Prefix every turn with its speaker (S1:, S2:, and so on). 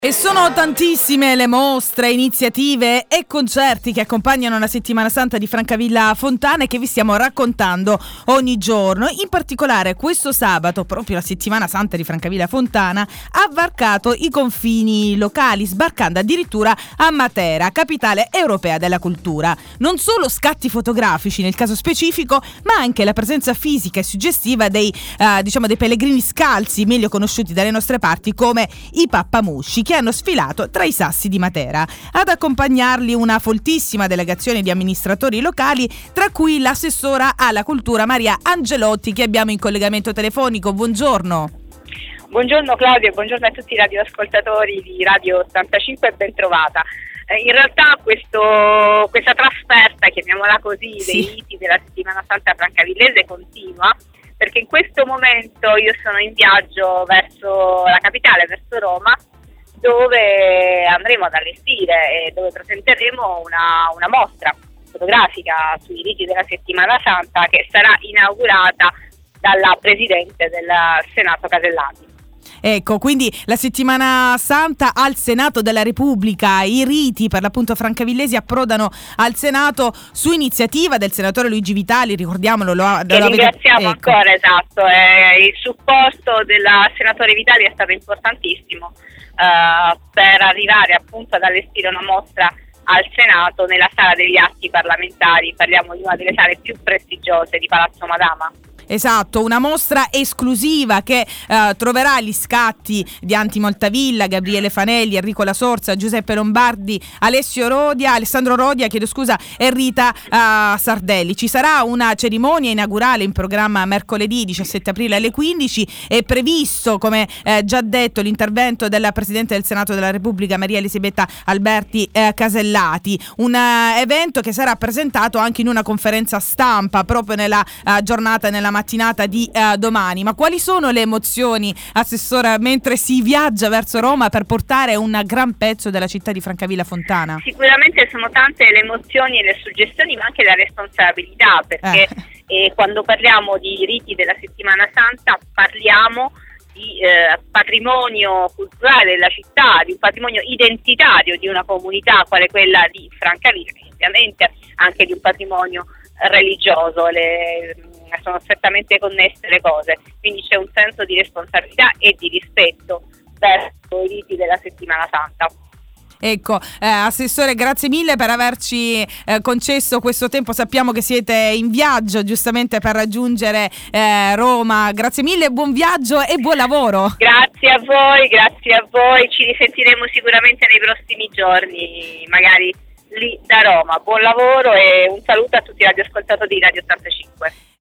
S1: E sono tantissime le mostre, iniziative e concerti che accompagnano la Settimana Santa di Francavilla Fontana e che vi stiamo raccontando ogni giorno. In particolare questo sabato, proprio la Settimana Santa di Francavilla Fontana ha varcato i confini locali, sbarcando addirittura a Matera, capitale europea della cultura. Non solo scatti fotografici nel caso specifico, ma anche la presenza fisica e suggestiva dei pellegrini scalzi, meglio conosciuti dalle nostre parti come i pappamusci, che hanno sfilato tra i sassi di Matera. Ad accompagnarli una foltissima delegazione di amministratori locali, tra cui l'assessora alla cultura Maria Angelotti, che abbiamo in collegamento telefonico. Buongiorno.
S2: Buongiorno Claudio e buongiorno a tutti i radioascoltatori di Radio 85 e ben trovata. In realtà questa trasferta, chiamiamola così, dei riti della Settimana Santa francavillese continua, perché in questo momento io sono in viaggio verso la capitale, verso Roma, dove andremo ad allestire e dove presenteremo una mostra fotografica sui riti della Settimana Santa, che sarà inaugurata dalla Presidente del Senato Casellati.
S1: Ecco, quindi la Settimana Santa al Senato della Repubblica, i riti per l'appunto francavillesi approdano al Senato su iniziativa del senatore Luigi Vitali, ricordiamolo.
S2: Che ringraziamo ancora, esatto, il supporto del senatore Vitali è stato importantissimo per arrivare appunto ad allestire una mostra al Senato nella sala degli atti parlamentari. Parliamo di una delle sale più prestigiose di Palazzo Madama.
S1: Esatto, una mostra esclusiva che troverà gli scatti di Anti Moltavilla, Gabriele Fanelli, Enrico La Sorza, Giuseppe Lombardi, Alessandro Rodia e Rita Sardelli. Ci sarà una cerimonia inaugurale in programma mercoledì 17 aprile alle 15. È previsto, come già detto, l'intervento della Presidente del Senato della Repubblica Maria Elisabetta Alberti Casellati, un evento che sarà presentato anche in una conferenza stampa proprio nella giornata, nella mattinata di domani. Ma quali sono le emozioni, Assessora, mentre si viaggia verso Roma per portare un gran pezzo della città di Francavilla Fontana?
S2: Sicuramente sono tante le emozioni e le suggestioni, ma anche la responsabilità, perché quando parliamo di riti della Settimana Santa parliamo di patrimonio culturale della città, di un patrimonio identitario di una comunità quale quella di Francavilla, ovviamente anche di un patrimonio religioso. Sono strettamente connesse le cose, quindi c'è un senso di responsabilità e di rispetto verso i riti della Settimana Santa.
S1: Ecco, Assessore, grazie mille per averci concesso questo tempo. Sappiamo che siete in viaggio giustamente per raggiungere Roma. Grazie mille, buon viaggio e buon lavoro.
S2: Grazie a voi, ci risentiremo sicuramente nei prossimi giorni, magari lì da Roma. Buon lavoro e un saluto a tutti i radioascoltatori di Radio 85.